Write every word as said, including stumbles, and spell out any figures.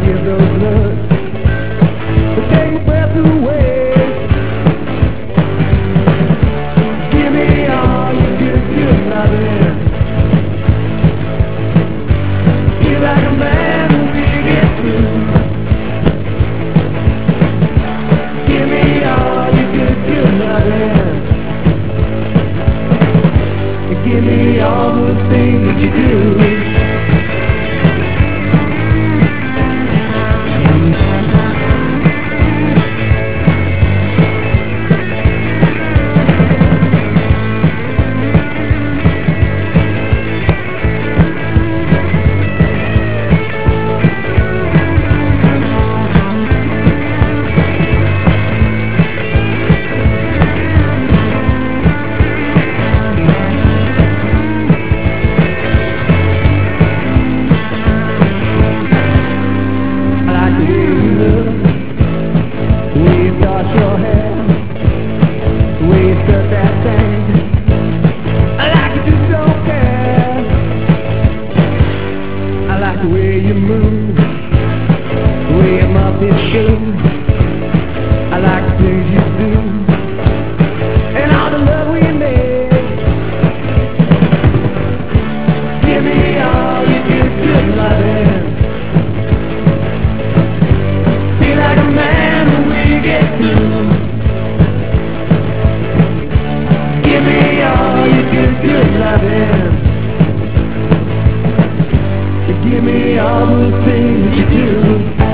give those looks that take my breath away. Give me all your good, good loving. Feel like a man when we get through. Give me all your good, good loving. Give me all the things that you do. The way you move, the way your muffin shoes. I like the things you do, and all the love we made. Give me all your good, good loving. Feel like a man when we get through. Give me all your good, good loving. Give me all the things that you do.